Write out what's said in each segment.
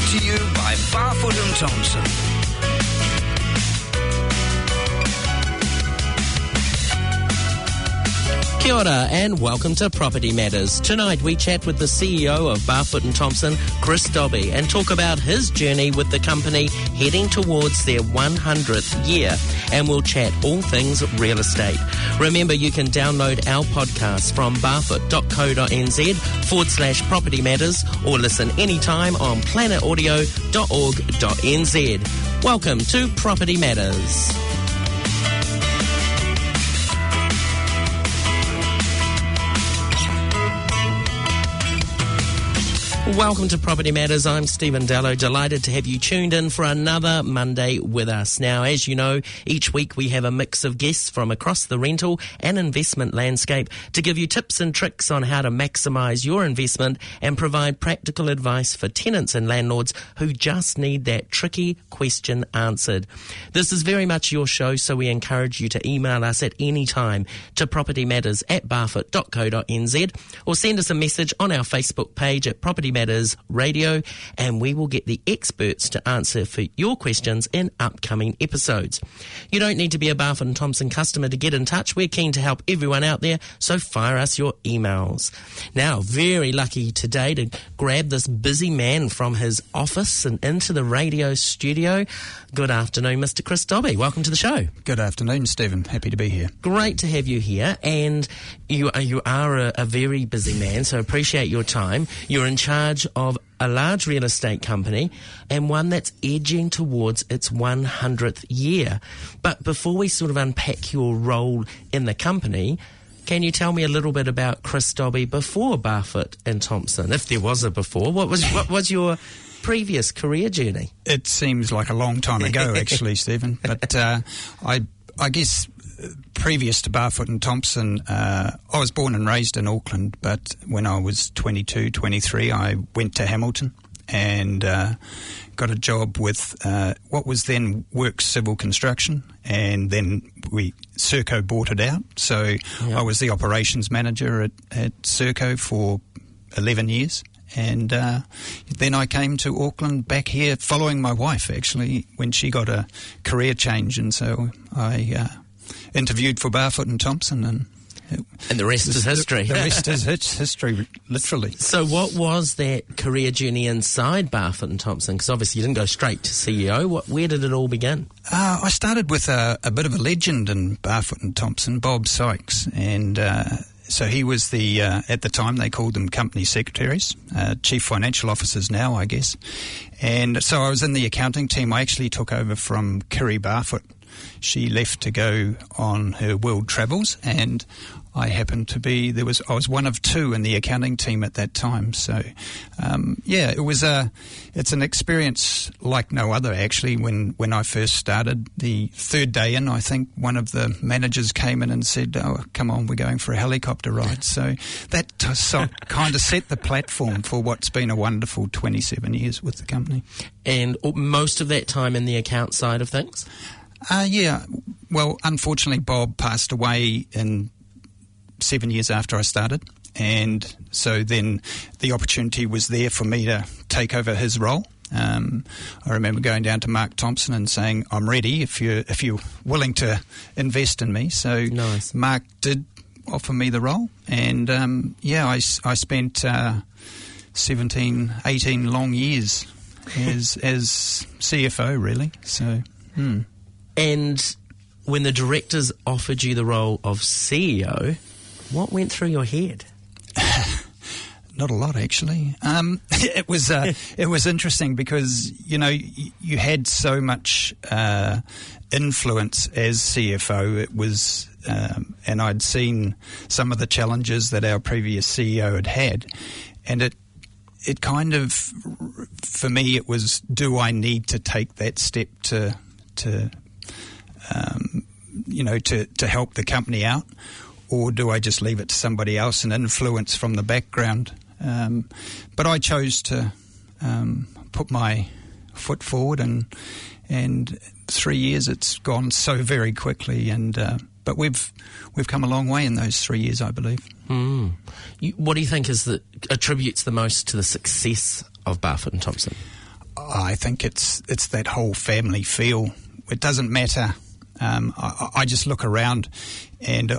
to you by Barfoot and Thompson. Kia ora and welcome to Property Matters. Tonight we chat with the CEO of Barfoot and Thompson, Chris Dobby, and talk about his journey with the company heading towards their 100th year. And we'll chat all things real estate. Remember, you can download our podcast from barfoot.co.nz/Property Matters or listen anytime on planetaudio.org.nz. Welcome to Property Matters. Welcome to Property Matters. I'm Stephen Dallow. Delighted to have you tuned in for another Monday with us. Now, as you know, each week we have a mix of guests from across the rental and investment landscape to give you tips and tricks on how to maximise your investment and provide practical advice for tenants and landlords who just need that tricky question answered. This is very much your show, so we encourage you to email us at any time to propertymatters@barfoot.co.nz or send us a message on our Facebook page at Property Matters Radio, and we will get the experts to answer for your questions in upcoming episodes. You don't need to be a Barfoot and Thompson customer to get in touch. We're keen to help everyone out there, so fire us your emails. Now, very lucky today to grab this busy man from his office and into the radio studio. Good afternoon, Mr. Chris Dobby. Welcome to the show. Good afternoon, Stephen. Happy to be here. Great to have you here, and you are a very busy man, so appreciate your time. You're in charge of a large real estate company and one that's edging towards its 100th year. But before we sort of unpack your role in the company, can you tell me a little bit about Chris Dobby before Barfoot and Thompson? If there was a before, what was your previous career journey? It seems like a long time ago, actually, Stephen. But I guess previous to Barfoot and Thompson, I was born and raised in Auckland, but when I was 22, 23, I went to Hamilton and got a job with what was then Works Civil Construction, and then Serco bought it out. So I was the operations manager at Serco for 11 years. And then I came to Auckland back here following my wife, actually, when she got a career change. And so I interviewed for Barfoot and Thompson, and the rest is history. The rest is history, literally. So what was that career journey inside Barfoot and Thompson? Because obviously you didn't go straight to CEO. Where did it all begin? I started with a bit of a legend in Barfoot and Thompson, Bob Sykes, and so he was the, at the time they called them company secretaries, chief financial officers now, I guess. And so I was in the accounting team. I actually took over from Kiri Barfoot. She left to go on her world travels, and I happened to be I was one of two in the accounting team at that time. So, it's an experience like no other, actually. When I first started, the third day in, I think one of the managers came in and said, "Oh, come on, we're going for a helicopter ride." So that kind of set the platform for what's been a wonderful 27 years with the company. And most of that time in the account side of things? Yeah. Well, unfortunately, Bob passed away in 7 years after I started, and so then the opportunity was there for me to take over his role. I remember going down to Mark Thompson and saying, "I'm ready if you're willing to invest in me." So nice. Mark did offer me the role, and I spent 17, 18 long years as CFO, really. So. And when the directors offered you the role of CEO, what went through your head? Not a lot, actually. It was interesting because you had so much influence as CFO. It was, and I'd seen some of the challenges that our previous CEO had, and it kind of, for me, it was: do I need to take that step to help the company out, or do I just leave it to somebody else and influence from the background? But I chose to put my foot forward, and 3 years it's gone so very quickly, but we've come a long way in those 3 years, I believe. What do you think attributes the most to the success of Barfoot and Thompson? I think it's that whole family feel. It doesn't matter. I just look around, and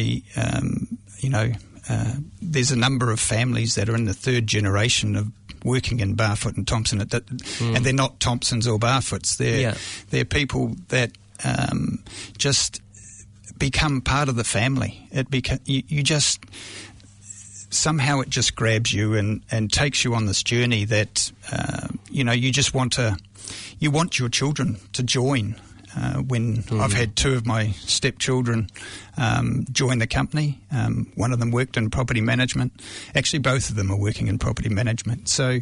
there's a number of families that are in the third generation of working in Barfoot and Thompson, and they're not Thompsons or Barfoots. They're people that just become part of the family. You just somehow it just grabs you and takes you on this journey that you just want your children to join. When I've had two of my stepchildren join the company, one of them worked in property management. Actually, both of them are working in property management. So,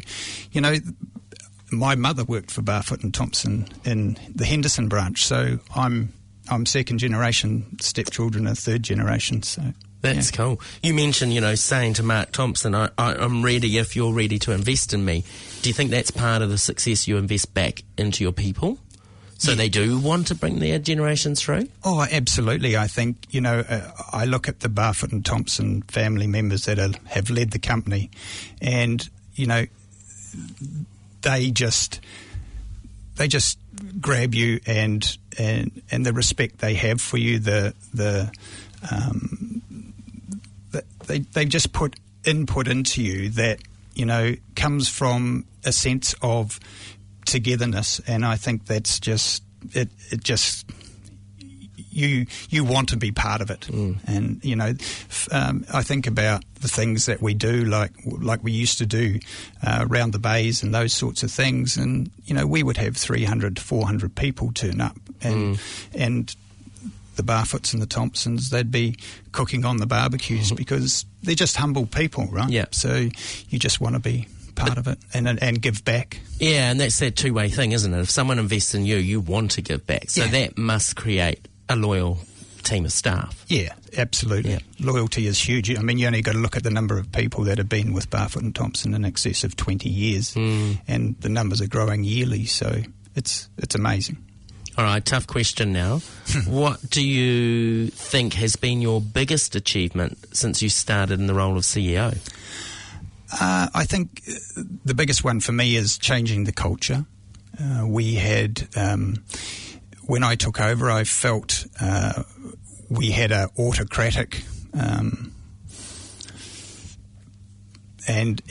my mother worked for Barfoot and Thompson in the Henderson branch. So I'm second generation stepchildren and third generation. So that's cool. You mentioned, saying to Mark Thompson, I'm ready if you're ready to invest in me. Do you think that's part of the success you invest back into your people? So they do want to bring their generations through? Oh, absolutely. I think, I look at the Barfoot and Thompson family members that have led the company, and, they just grab you, and the respect they have for you, they just put input into you that, comes from a sense of togetherness, and I think that's just it. Just you want to be part of it, and I think about the things that we do, like we used to do around the bays and those sorts of things, and we would have 300 to 400 people turn up, and the Barfoots and the Thompsons, they'd be cooking on the barbecues because they're just humble people, right? Yeah. So you just want to be part of it and give back. Yeah, and that's that two-way thing, isn't it? If someone invests in you, you want to give back. So that must create a loyal team of staff. Yeah, absolutely. Yeah. Loyalty is huge. I mean, you only got to look at the number of people that have been with Barfoot and Thompson in excess of 20 years, and the numbers are growing yearly, so it's amazing. All right, tough question now. What do you think has been your biggest achievement since you started in the role of CEO? I think the biggest one for me is changing the culture. We had, when I took over, I felt we had an autocratic and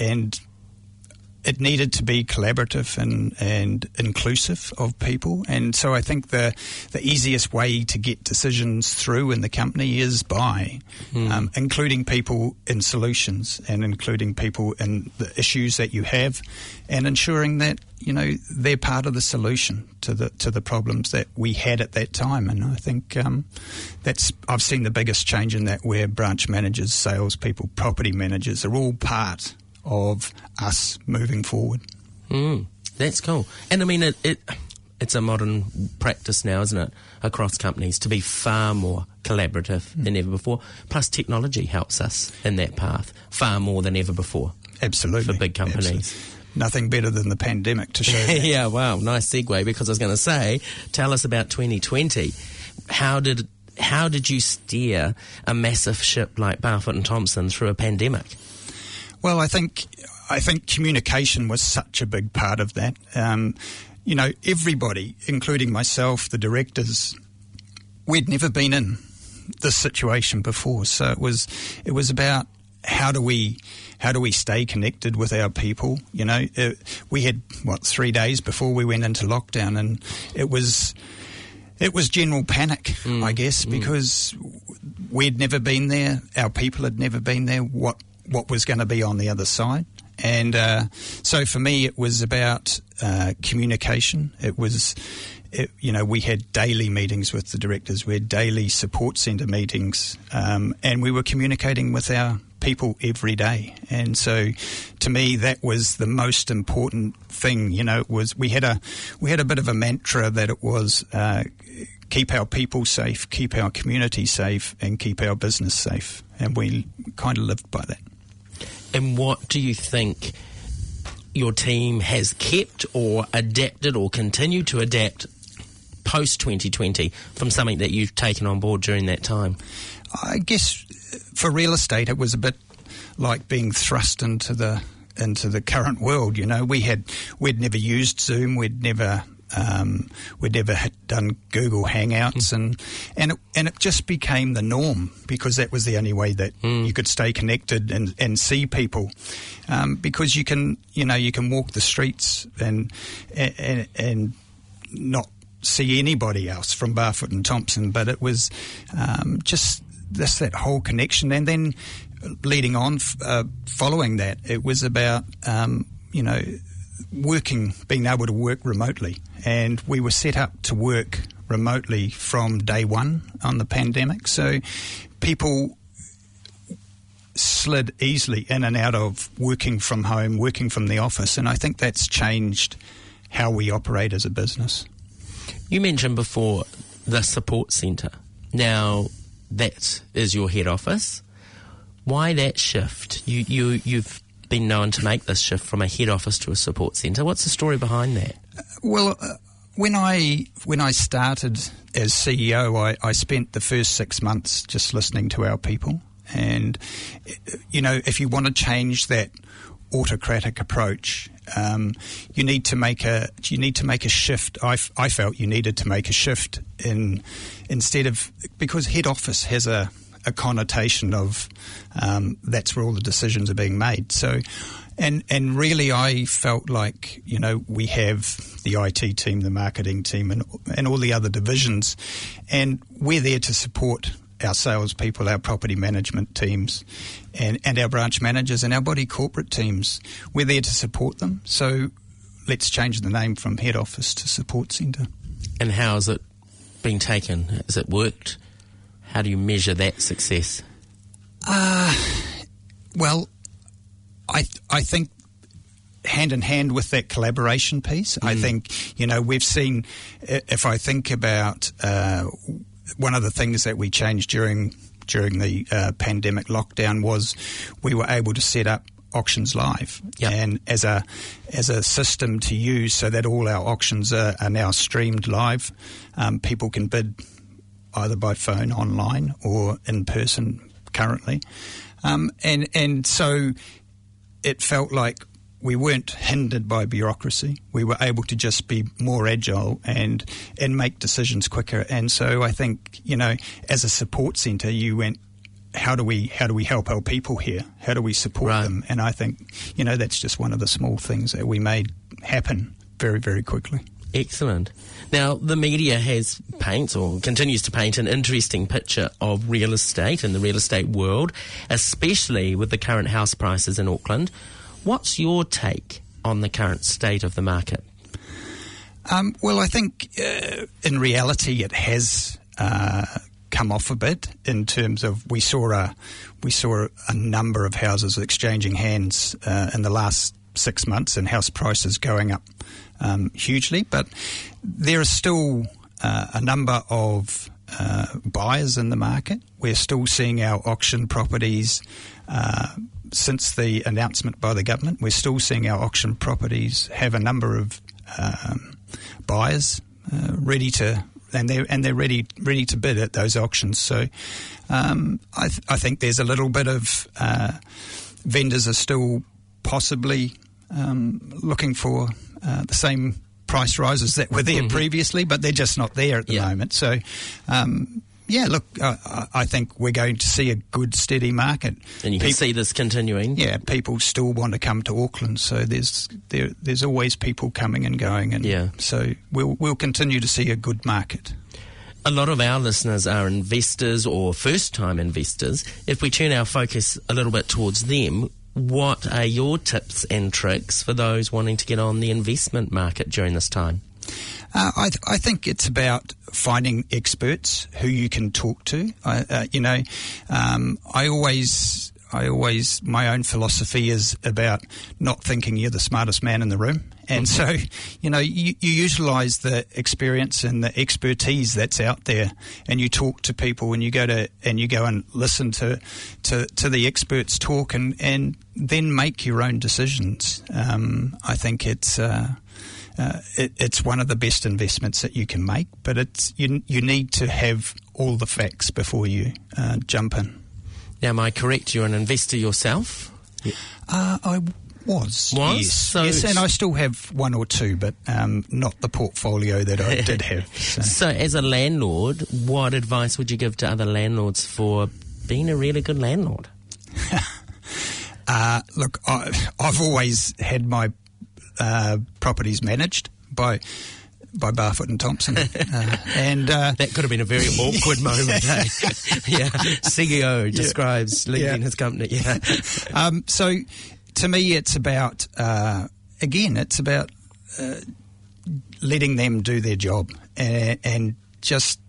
it needed to be collaborative and inclusive of people. And so I think the easiest way to get decisions through in the company is by including people in solutions and including people in the issues that you have, and ensuring that they're part of the solution to the problems that we had at that time. And I think I've seen the biggest change in that, where branch managers, salespeople, property managers are all part of us moving forward. That's cool. And I mean, it's a modern practice now, isn't it, across companies, to be far more collaborative than ever before. Plus, technology helps us in that path far more than ever before. Absolutely. For big companies. Absolutely. Nothing better than the pandemic to show that. Yeah, wow, nice segue, because I was going to say, tell us about 2020. How did you steer a massive ship like Barfoot and Thompson through a pandemic? Well, I think communication was such a big part of that. Everybody, including myself, the directors, we'd never been in this situation before. So it was about how do we stay connected with our people? We had 3 days before we went into lockdown, and it was general panic, I guess, because we'd never been there. Our people had never been there. What was going to be on the other side. And so for me, it was about communication. We had daily meetings with the directors. We had daily support centre meetings, and we were communicating with our people every day. And so to me, that was the most important thing. We had a bit of a mantra that it was keep our people safe, keep our community safe, and keep our business safe. And we kind of lived by that. And what do you think your team has kept or adapted or continued to adapt post-2020 from something that you've taken on board during that time? I guess for real estate, it was a bit like being thrust into the the current world. We'd never used Zoom. We'd never done Google Hangouts, and it just became the norm, because that was the only way that you could stay connected and see people, because you can walk the streets and not see anybody else from Barfoot and Thompson, but it was just that whole connection. And then leading on, following that, it was about being able to work remotely, and we were set up to work remotely from day one on the pandemic. So people slid easily in and out of working from home, working from the office, and I think that's changed how we operate as a business. You mentioned before the support centre. Now, that is your head office. Why that shift? You've been known to make this shift from a head office to a support centre. What's the story behind that? Well, when I started as CEO, I spent the first 6 months just listening to our people. And, if you want to change that autocratic approach, you need to make a shift. I felt you needed to make a shift because head office has a connotation of that's where all the decisions are being made. So, and really, I felt like we have the IT team, the marketing team, and all the other divisions, and we're there to support our salespeople, our property management teams, and our branch managers and our body corporate teams. We're there to support them. So let's change the name from head office to support centre. And how has it been taken? Has it worked? How do you measure that success? Well, I think hand in hand with that collaboration piece, I think, we've seen, if I think about one of the things that we changed during the pandemic lockdown was we were able to set up Auctions Live, and as a system to use so that all our auctions are now streamed live. People can bid either by phone, online, or in person currently. And so it felt like we weren't hindered by bureaucracy. We were able to just be more agile and make decisions quicker. And so I think, as a support centre, you went, how do we help our people here? How do we support them? And I think, that's just one of the small things that we made happen very, very quickly. Excellent. Now, the media continues to paint an interesting picture of real estate and the real estate world, especially with the current house prices in Auckland. What's your take on the current state of the market? Well, I think in reality it has come off a bit in terms of we saw a number of houses exchanging hands in the last 6 months and house prices going up hugely, but there are still a number of buyers in the market. We're still seeing our auction properties since the announcement by the government. We're still seeing our auction properties have a number of buyers ready to bid at those auctions. So I think there's a little bit of vendors are still possibly looking for the same price rises that were there previously, but they're just not there at the moment. So, I think we're going to see a good, steady market. And you can see this continuing? Yeah, people still want to come to Auckland, so there's always people coming and going, and so we'll continue to see a good market. A lot of our listeners are investors or first-time investors. If we turn our focus a little bit towards them, what are your tips and tricks for those wanting to get on the investment market during this time? I think it's about finding experts who you can talk to. My own philosophy is about not thinking you're the smartest man in the room. And so, you utilise the experience and the expertise that's out there, and you talk to people, and you go and listen to the experts talk, and then make your own decisions. I think it's one of the best investments that you can make, but you need to have all the facts before you jump in. Now, am I correct? You're an investor yourself? Was? Yes. So, yes, and I still have one or two, but not the portfolio that I did have. So as a landlord, what advice would you give to other landlords for being a really good landlord? Look, I've always had my properties managed by Barfoot and Thompson, and that could have been a very awkward moment. Eh? Yeah, CEO describes leading his company. Yeah. So to me, it's about it's about letting them do their job, and just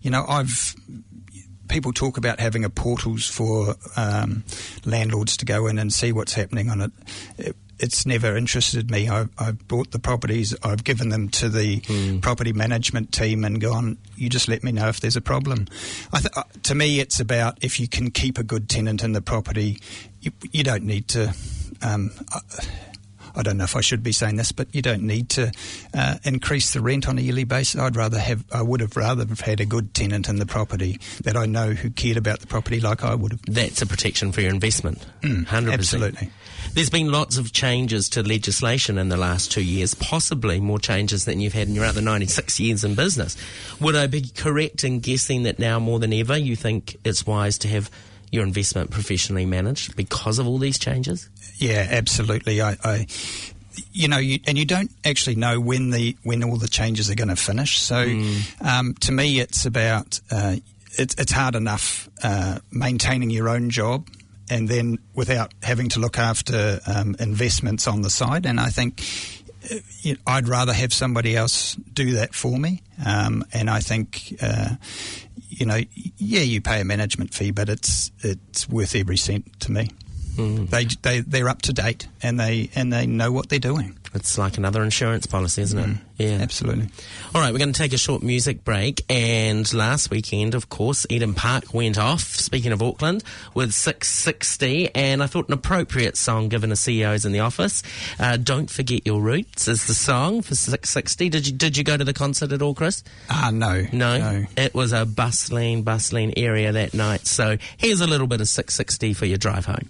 people talk about having a portals for landlords to go in and see what's happening on it. It's never interested me. I've bought the properties, I've given them to the property management team and gone, you just let me know if there's a problem. To me, it's about if you can keep a good tenant in the property, you don't need to... I don't know if I should be saying this, but you don't need to increase the rent on a yearly basis. I would have rather have had a good tenant in the property that I know who cared about the property like I would have. That's a protection for your investment. 100%. Absolutely. There's been lots of changes to legislation in the last 2 years, possibly more changes than you've had in your other 96 years in business. Would I be correct in guessing that now more than ever you think it's wise to have your investment professionally managed because of all these changes? Yeah, absolutely. You don't actually know when all the changes are going to finish. So, to me, it's about it's hard enough maintaining your own job, and then without having to look after investments on the side. And I think I'd rather have somebody else do that for me. And I think. You pay a management fee, but it's worth every cent to me. They're up to date and they know what they're doing. It's like another insurance policy, isn't it? Yeah, absolutely. All right, we're going to take a short music break. And last weekend, of course, Eden Park went off, speaking of Auckland, with 660. And I thought an appropriate song given the CEOs in the office. Don't Forget Your Roots is the song for 660. Did you go to the concert at all, Chris? No. It was a bustling area that night. So here's a little bit of 660 for your drive home.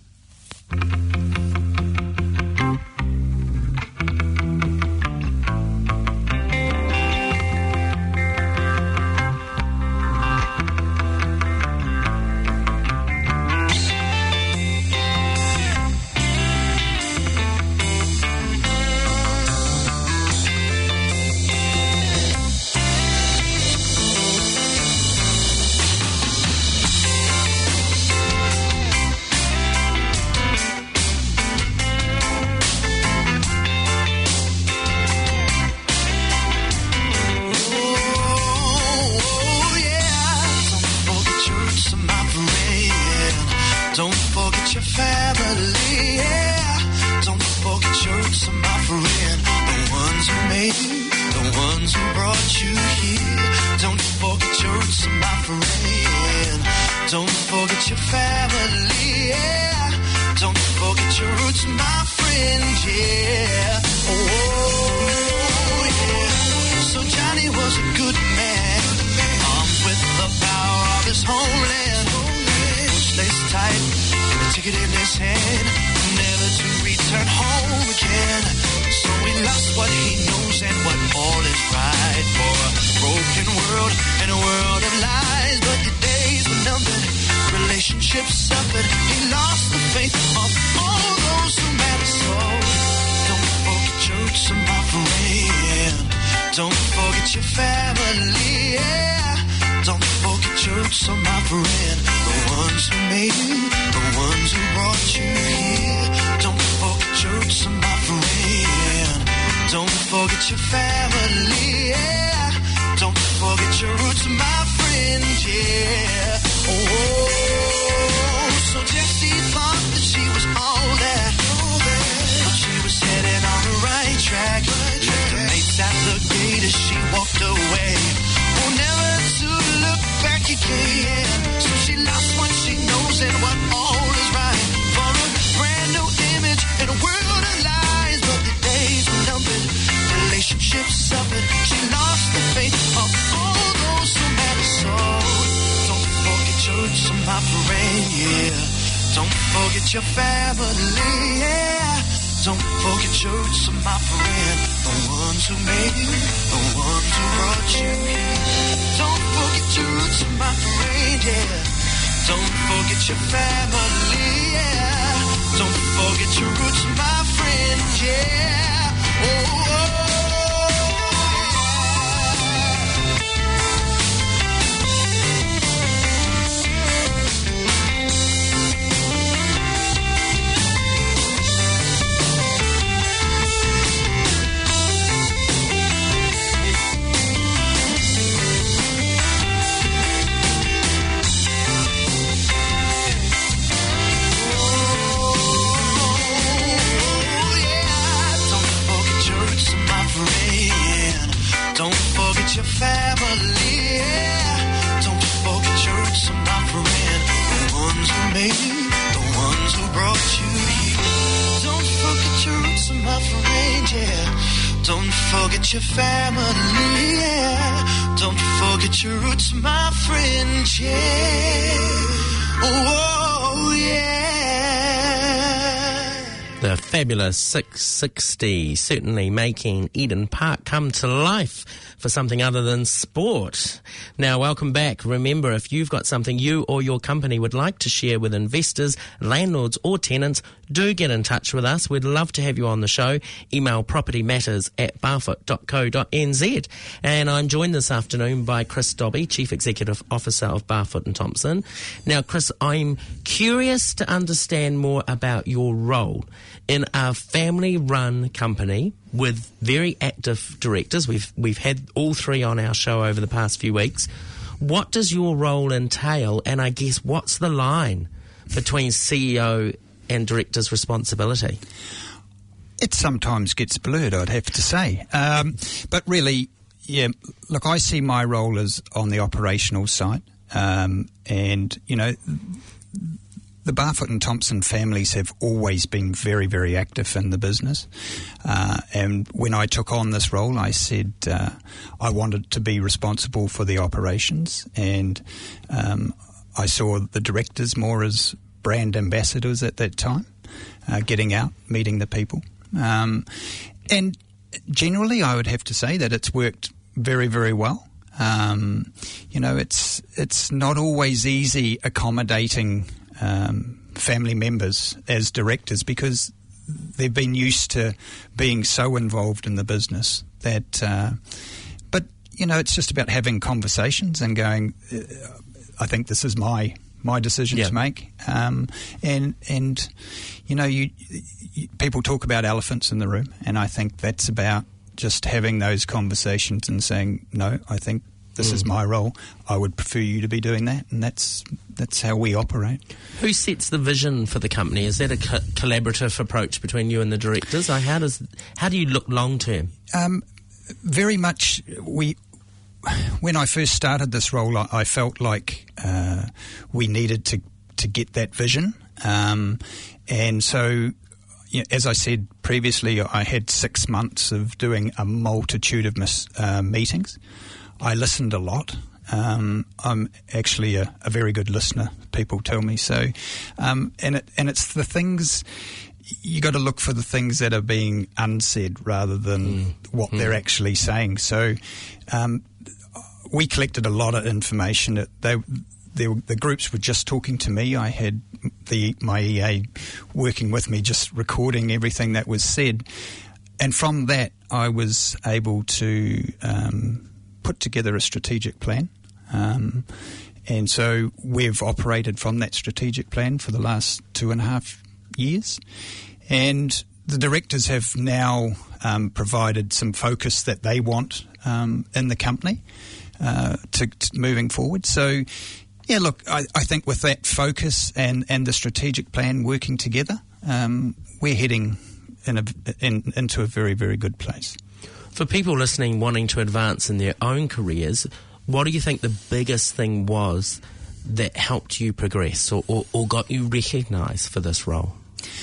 Don't forget your family, yeah. Don't forget your roots, my friend. The ones who made you, the ones who brought you here. Don't forget your roots, my friend, yeah. Don't forget your family, yeah. Don't forget your roots, my friend, yeah. Oh. Don't forget your family, yeah. Don't forget your roots, my friend. The ones who made you, the ones who brought you here. Don't forget your roots, my friend, yeah. Don't forget your family, yeah. Don't forget your roots, my friend, yeah. Oh, yeah. The fabulous 660, certainly making Eden Park come to life for something other than sport. Now, welcome back. Remember, if you've got something you or your company would like to share with investors, landlords or tenants, do get in touch with us. We'd love to have you on the show. Email propertymatters@barfoot.co.nz. And I'm joined this afternoon by Chris Dobby, Chief Executive Officer of Barfoot and Thompson. Now, Chris, I'm curious to understand more about your role in a family-run company with very active directors. We've had all three on our show over the past few weeks. What does your role entail? And I guess what's the line between CEO and director's responsibility? It sometimes gets blurred, I'd have to say. But really, yeah, look, I see my role as on the operational side. And, you know, the Barfoot and Thompson families have always been very, very active in the business. And when I took on this role, I said I wanted to be responsible for the operations. And I saw the directors more as brand ambassadors at that time, getting out, meeting the people. And generally, I would have to say that it's worked very, very well. You know, it's not always easy accommodating family members as directors because they've been used to being so involved in the business that but you know, it's just about having conversations and going, I think this is my decision to make, and you know, you people talk about elephants in the room, and I think that's about just having those conversations and saying, no, I think this is my role. I would prefer you to be doing that, and that's how we operate. Who sets the vision for the company? Is that a collaborative approach between you and the directors? How do you look long term? Very much. When I first started this role, I felt like we needed to get that vision, and so. Yeah, as I said previously, I had 6 months of doing a multitude of meetings. I listened a lot. I'm actually a very good listener, people tell me so. And it's the things, you got to look for the things that are being unsaid rather than what they're actually saying. So we collected a lot of information. The groups were just talking to me. I had my EA working with me, just recording everything that was said. And from that, I was able to put together a strategic plan. And so we've operated from that strategic plan for the last 2.5 years. And the directors have now provided some focus that they want in the company to moving forward. So, yeah, look, I think with that focus and the strategic plan working together, we're heading into a very, very good place. For people listening wanting to advance in their own careers, what do you think the biggest thing was that helped you progress or got you recognised for this role?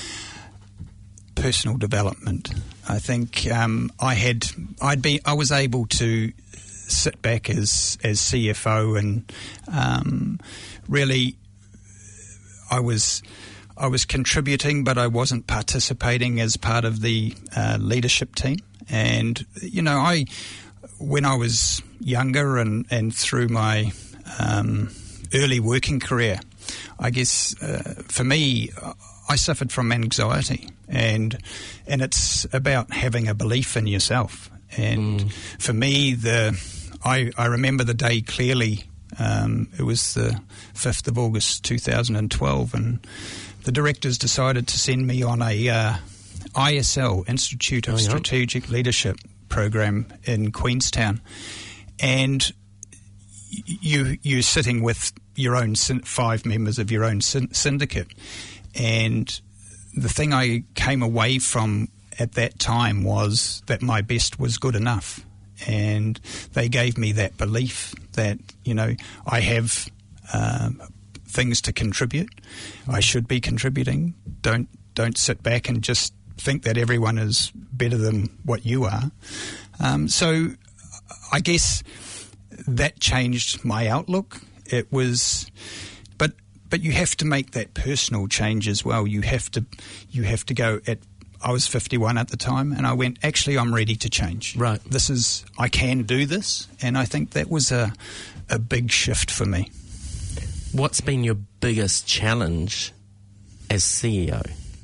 Personal development. I think I was able to sit back as CFO and really I was I was contributing, but I wasn't participating as part of the leadership team. And, you know, when I was younger and through my early working career, I guess for me, I suffered from anxiety, and it's about having a belief in yourself. And for me, I remember the day clearly. It was the 5th of August 2012, and the directors decided to send me on a ISL, Institute of Strategic Leadership program in Queenstown. And you're sitting with your own 5 members of your own syndicate. And the thing I came away from at that time was that my best was good enough. And they gave me that belief that, you know, I have things to contribute. I should be contributing. Don't sit back and just think that everyone is better than what you are. So I guess that changed my outlook. It was, but you have to make that personal change as well. You have to go at. I was 51 at the time, and I went, actually, I'm ready to change. Right. I can do this, and I think that was a big shift for me. What's been your biggest challenge as CEO?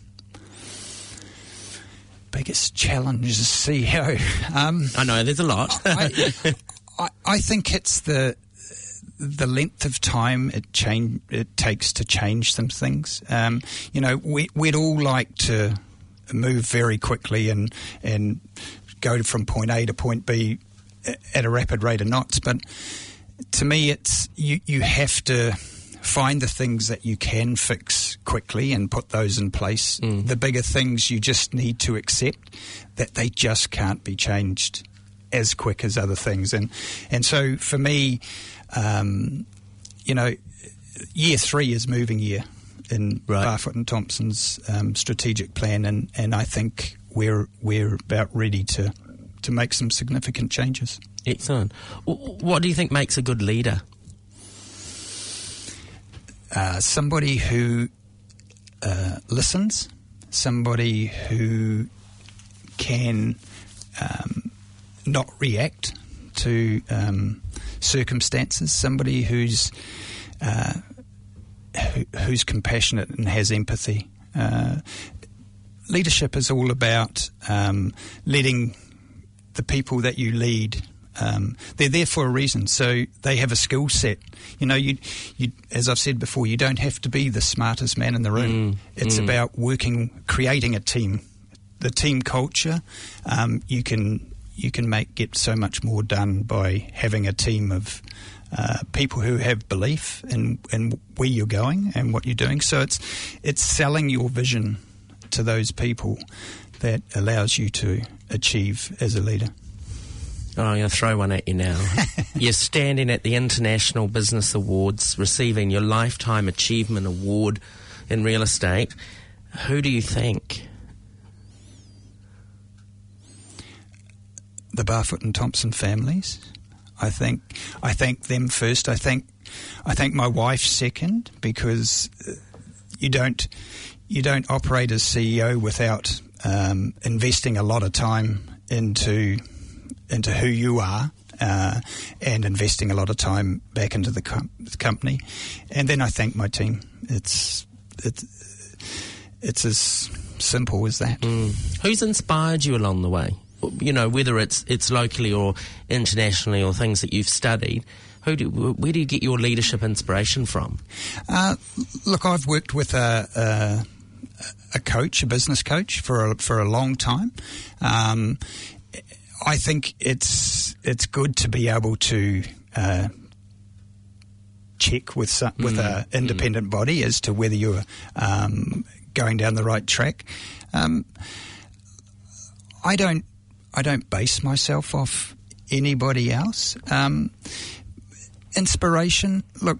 Biggest challenge as CEO? I know, there's a lot. I think it's the length of time it takes to change some things. You know, we'd all like to move very quickly and go from point A to point B at a rapid rate of knots. But to me, it's you have to find the things that you can fix quickly and put those in place. The bigger things you just need to accept that they just can't be changed as quick as other things. And so for me, you know, year 3 is moving year in Barfoot and Thompson's strategic plan, and I think we're about ready to make some significant changes. Excellent. What do you think makes a good leader? Somebody who listens, somebody who can not react to circumstances, somebody who's compassionate and has empathy. Leadership is all about letting the people that you lead, they're there for a reason, so they have a skill set. You know, you as I've said before, you don't have to be the smartest man in the room. It's about creating a team. The team culture, you can get so much more done by having a team of people who have belief in where you're going and what you're doing. So it's selling your vision to those people that allows you to achieve as a leader. Oh, I'm going to throw one at you now. You're standing at the International Business Awards, receiving your Lifetime Achievement Award in real estate. Who do you thank? The Barfoot and Thompson families. I thank them first. I thank my wife second, because you don't operate as CEO without investing a lot of time into who you are and investing a lot of time back into the company. And then I thank my team. It's as simple as that. Who's inspired you along the way? You know, whether it's locally or internationally or things that you've studied, where do you get your leadership inspiration from? Look, I've worked with a coach, a business coach, for a long time. I think it's good to be able to check with an independent body as to whether you're going down the right track. I don't base myself off anybody else. Inspiration, look,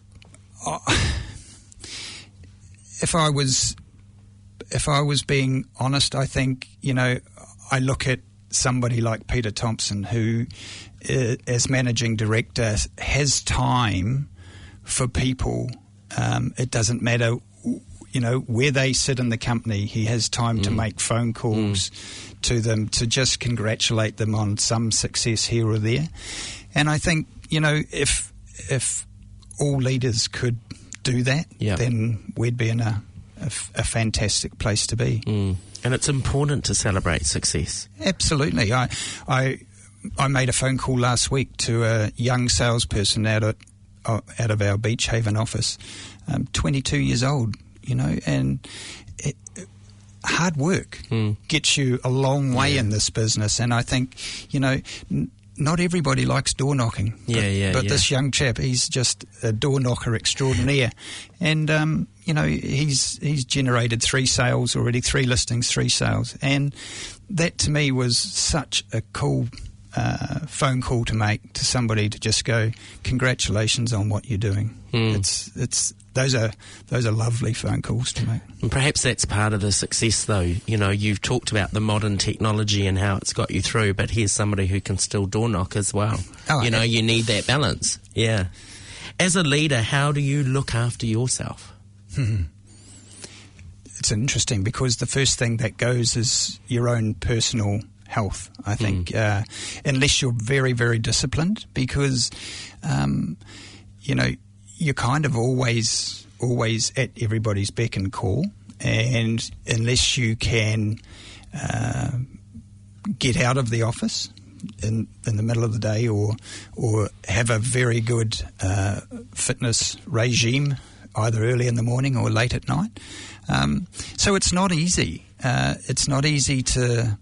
if I was being honest, I think, you know, I look at somebody like Peter Thompson, who, as managing director, has time for people. It doesn't matter where they sit in the company, he has time to make phone calls to them to just congratulate them on some success here or there. And I think, if all leaders could do that, then we'd be in a fantastic place to be. And it's important to celebrate success. Absolutely. I made a phone call last week to a young salesperson out of our Beach Haven office, 22 years old, and hard work gets you a long way in this business. And I think, not everybody likes door knocking. But this young chap, he's just a door knocker extraordinaire. And, he's generated 3 sales already, 3 listings, 3 sales. And that to me was such a cool phone call to make to somebody to just go, congratulations on what you're doing. Those are lovely phone calls to make. And perhaps that's part of the success, though. You've talked about the modern technology and how it's got you through, but here's somebody who can still door knock as well. You need that balance. Yeah. As a leader, how do you look after yourself? It's interesting because the first thing that goes is your own personal health, I think, unless you're very, very disciplined, because, you're kind of always at everybody's beck and call, and unless you can get out of the office in the middle of the day or have a very good fitness regime either early in the morning or late at night. So it's not easy. It's not easy to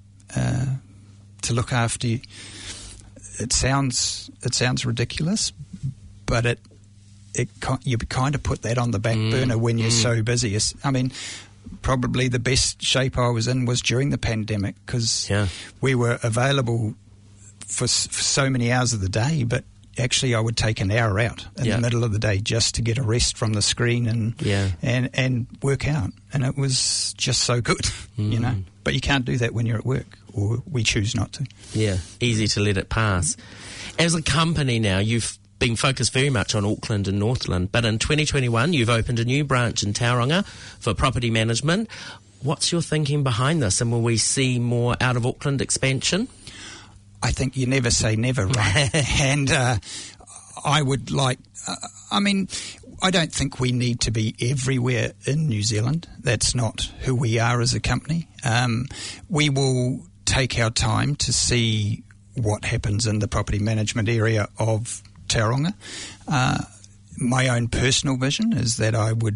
look after you. It sounds ridiculous, but you kind of put that on the back burner when you're so busy. I mean, probably the best shape I was in was during the pandemic, because we were available for so many hours of the day, but actually I would take an hour out in the middle of the day just to get a rest from the screen and work out. And it was just so good, But you can't do that when you're at work, or we choose not to. Yeah, easy to let it pass. As a company now, you've been focused very much on Auckland and Northland, but in 2021 you've opened a new branch in Tauranga for property management. What's your thinking behind this, and will we see more out of Auckland expansion? I think you never say never, right? And I would like... I don't think we need to be everywhere in New Zealand. That's not who we are as a company. We will take our time to see what happens in the property management area of Tauranga. My own personal vision is that I would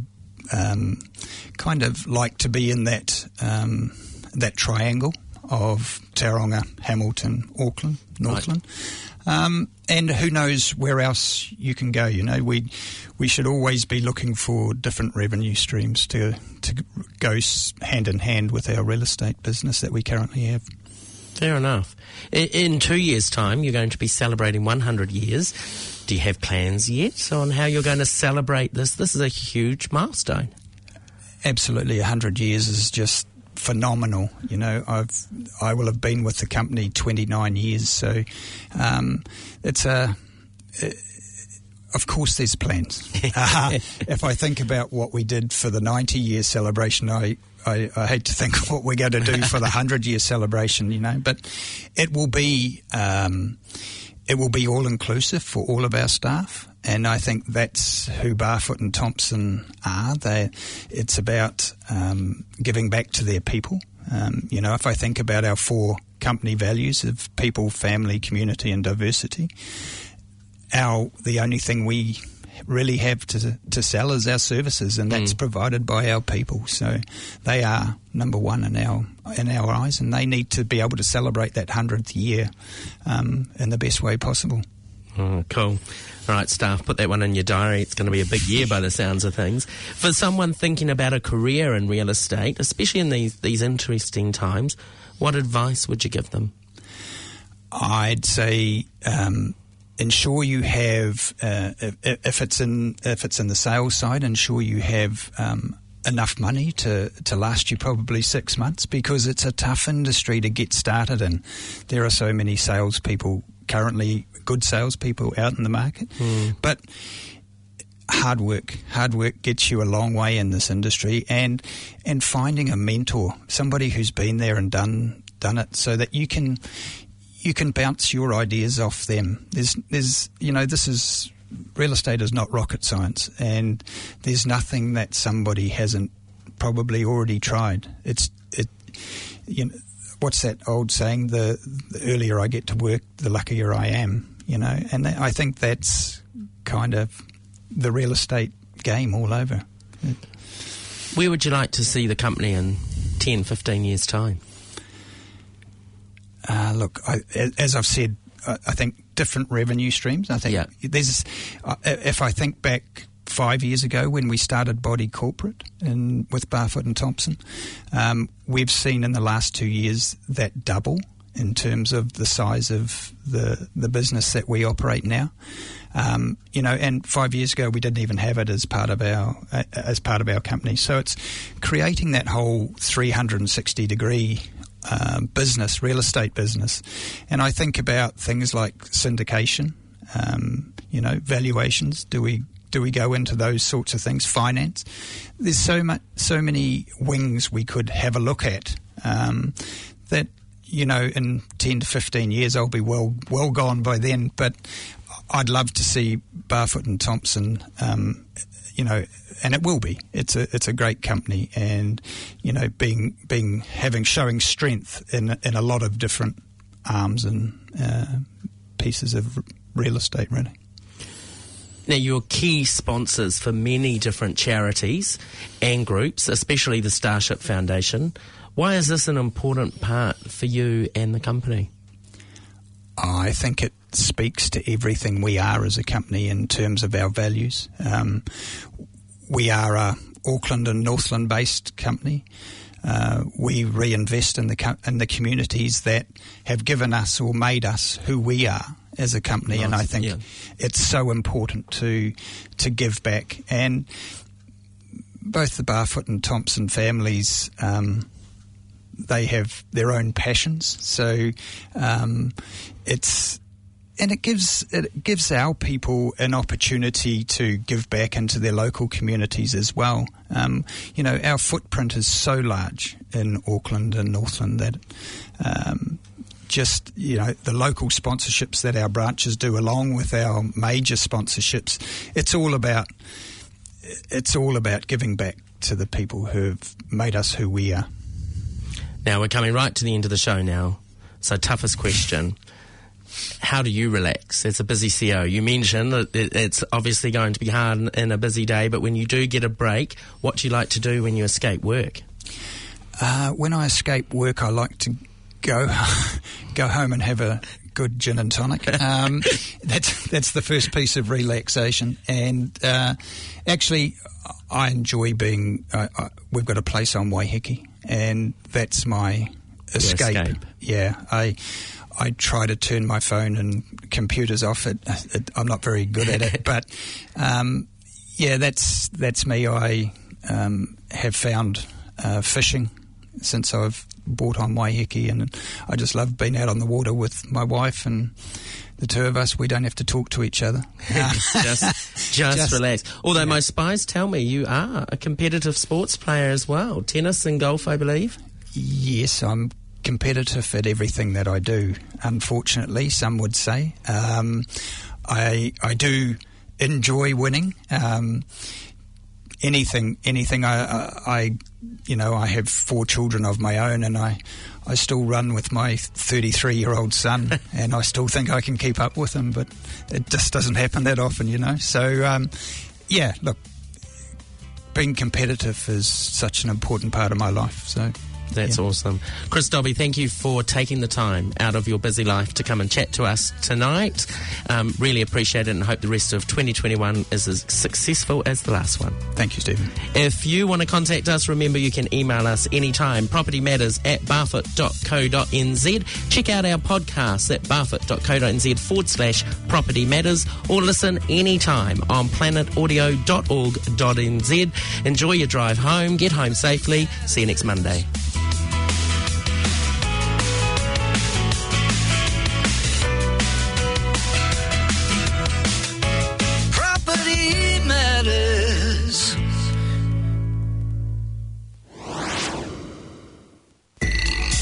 kind of like to be in that triangle of Tauranga, Hamilton, Auckland, Northland. Right. And who knows where else you can go. We should always be looking for different revenue streams to go hand in hand with our real estate business that we currently have. Fair enough. In 2 years' time, you're going to be celebrating 100 years. Do you have plans yet on how you're going to celebrate this? This is a huge milestone. Absolutely. 100 years is just phenomenal. I will have been with the company 29 years, so of course there's plans. If I think about what we did for the 90-year celebration, I hate to think of what we're going to do for the 100-year celebration, but it will be all-inclusive for all of our staff. And I think that's who Barfoot and Thompson are. It's about giving back to their people. If I think about our 4 company values of people, family, community and diversity, the only thing we really have to sell is our services, and that's provided by our people. So they are number one in our eyes, and they need to be able to celebrate that 100th year in the best way possible. Oh, cool. All right, staff, put that one in your diary. It's going to be a big year by the sounds of things. For someone thinking about a career in real estate, especially in these interesting times, what advice would you give them? I'd say ensure you have, if it's in the sales side, ensure you have enough money to last you probably 6 months, because it's a tough industry to get started in. There are so many salespeople currently, good salespeople out in the market. But hard work gets you a long way in this industry, and finding a mentor, somebody who's been there and done it, so that you can bounce your ideas off them. There's real estate is not rocket science, and there's nothing that somebody hasn't probably already tried. What's that old saying? The earlier I get to work, the luckier I am. And I think that's kind of the real estate game all over. Where would you like to see the company in 10, 15 years' time? Look, as I've said, I think different revenue streams. I think there's. If I think back 5 years ago when we started Body Corporate with Barfoot and Thompson, we've seen in the last 2 years that double in terms of the size of the business that we operate now. And 5 years ago we didn't even have it as part of our company. So it's creating that whole 360-degree business, real estate business. And I think about things like syndication, valuations. Do we go into those sorts of things? Finance. There's so many wings we could have a look at that, in 10 to 15 years I'll be well gone by then. But I'd love to see Barfoot and Thompson, and it will be. It's a great company, and showing strength in a lot of different arms and pieces of real estate, really. Now, you're key sponsors for many different charities and groups, especially the Starship Foundation. Why is this an important part for you and the company? I think it speaks to everything we are as a company in terms of our values. We are a Auckland and Northland based company. We reinvest in the communities that have given us or made us who we are as a company. Nice. And I think it's so important to give back. And both the Barfoot and Thompson families, they have their own passions. So it gives our people an opportunity to give back into their local communities as well. Our footprint is so large in Auckland and Northland that the local sponsorships that our branches do, along with our major sponsorships, it's all about giving back to the people who have made us who we are. Now we're coming right to the end of the show now. So toughest question. How do you relax? It's a busy CEO. You mentioned that it's obviously going to be hard in a busy day, but when you do get a break, what do you like to do when you escape work? When I escape work, I like to go home and have a good gin and tonic. That's the first piece of relaxation. And actually, I enjoy being. We've got a place on Waiheke, and that's my escape. Yeah, I try to turn my phone and computers off. I'm not very good at it, but that's me. I have found fishing since I've bought on Waiheke, and I just love being out on the water with my wife, and the two of us, we don't have to talk to each other. just relax. Although my spies tell me you are a competitive sports player as well. Tennis and golf, I believe. Yes, I'm competitive at everything that I do, unfortunately, some would say. I do enjoy winning. Anything. I have 4 children of my own, and I still run with my 33-year-old son, and I still think I can keep up with him, but it just doesn't happen that often, So, look, being competitive is such an important part of my life, so... That's awesome. Chris Dobby, thank you for taking the time out of your busy life to come and chat to us tonight. Really appreciate it, and hope the rest of 2021 is as successful as the last one. Thank you, Stephen. If you want to contact us, remember you can email us anytime, propertymatters@barfoot.co.nz. Check out our podcasts at barfoot.co.nz/Property Matters, or listen anytime on planetaudio.org.nz. Enjoy your drive home, get home safely. See you next Monday.